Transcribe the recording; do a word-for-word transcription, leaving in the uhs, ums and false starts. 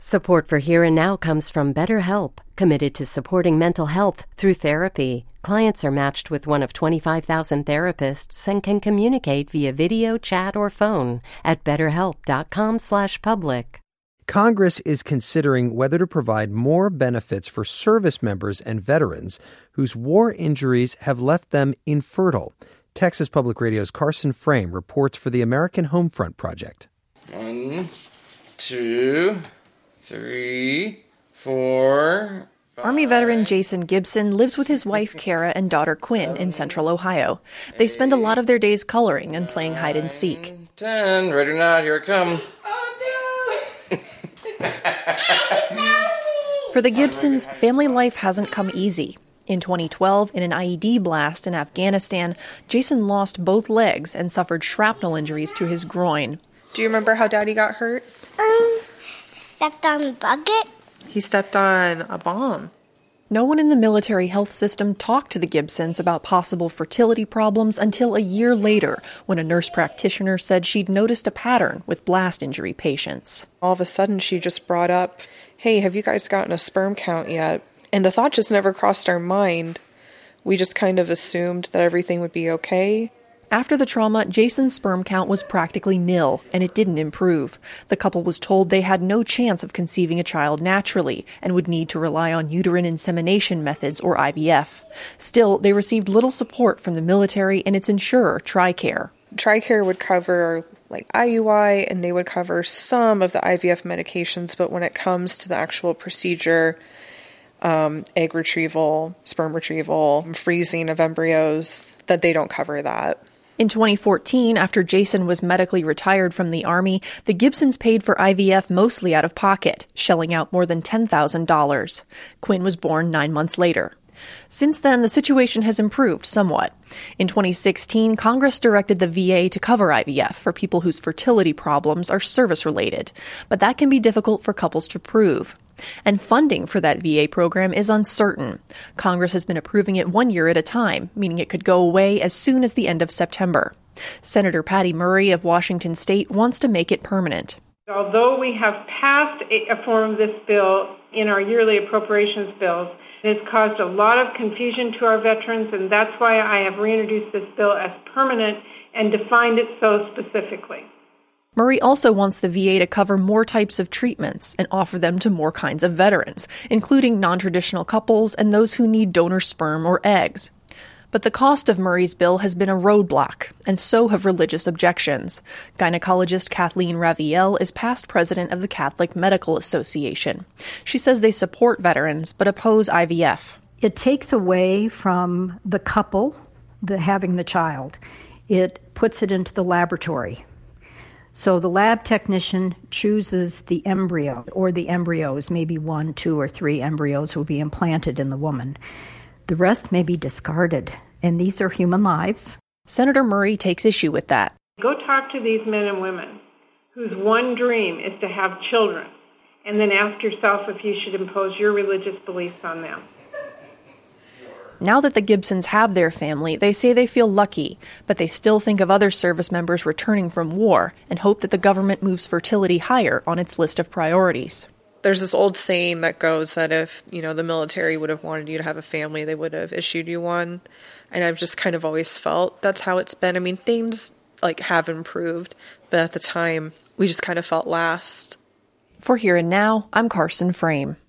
Support for Here and Now comes from BetterHelp, committed to supporting mental health through therapy. Clients are matched with one of twenty-five thousand therapists and can communicate via video, chat, or phone at betterhelp.com slash public. Congress is considering whether to provide more benefits for service members and veterans whose war injuries have left them infertile. Texas Public Radio's Carson Frame reports for the American Homefront Project. One, two... Three, four, five, Army veteran Jason Gibson lives with his wife Kara and daughter Quinn in central Ohio. They spend a lot of their days coloring and playing hide and seek. Ten, ready or not, here it comes. For the Gibsons, family life hasn't come easy. In twenty twelve, in an I E D blast in Afghanistan, Jason lost both legs and suffered shrapnel injuries to his groin. Do you remember how Daddy got hurt? Um... Stepped on a bucket? He stepped on a bomb. No one in the military health system talked to the Gibsons about possible fertility problems until a year later, when a nurse practitioner said she'd noticed a pattern with blast injury patients. All of a sudden, she just brought up, hey, have you guys gotten a sperm count yet? And the thought just never crossed our mind. We just kind of assumed that everything would be okay. After the trauma, Jason's sperm count was practically nil, and it didn't improve. The couple was told they had no chance of conceiving a child naturally and would need to rely on uterine insemination methods or I V F. Still, they received little support from the military and its insurer, TRICARE. TRICARE would cover like I U I, and they would cover some of the I V F medications, but when it comes to the actual procedure, um, egg retrieval, sperm retrieval, freezing of embryos, that they don't cover that. In twenty fourteen, after Jason was medically retired from the Army, the Gibsons paid for I V F mostly out of pocket, shelling out more than ten thousand dollars. Quinn was born nine months later. Since then, the situation has improved somewhat. In twenty sixteen, Congress directed the V A to cover I V F for people whose fertility problems are service-related, but that can be difficult for couples to prove. And funding for that V A program is uncertain. Congress has been approving it one year at a time, meaning it could go away as soon as the end of September. Senator Patty Murray of Washington State wants to make it permanent. Although we have passed a form of this bill in our yearly appropriations bills, it has caused a lot of confusion to our veterans, and that's why I have reintroduced this bill as permanent and defined it so specifically. Murray also wants the V A to cover more types of treatments and offer them to more kinds of veterans, including non-traditional couples and those who need donor sperm or eggs. But the cost of Murray's bill has been a roadblock, and so have religious objections. Gynecologist Kathleen Raviel is past president of the Catholic Medical Association. She says they support veterans but oppose I V F. It takes away from the couple the having the child. It puts it into the laboratory. So the lab technician chooses the embryo, or the embryos, maybe one, two, or three embryos will be implanted in the woman. The rest may be discarded, and these are human lives. Senator Murray takes issue with that. Go talk to these men and women whose one dream is to have children, and then ask yourself if you should impose your religious beliefs on them. Now that the Gibsons have their family, they say they feel lucky, but they still think of other service members returning from war and hope that the government moves fertility higher on its list of priorities. There's this old saying that goes that if, you know, the military would have wanted you to have a family, they would have issued you one. And I've just kind of always felt that's how it's been. I mean, things like have improved, but at the time, we just kind of felt last. For Here and Now, I'm Carson Frame.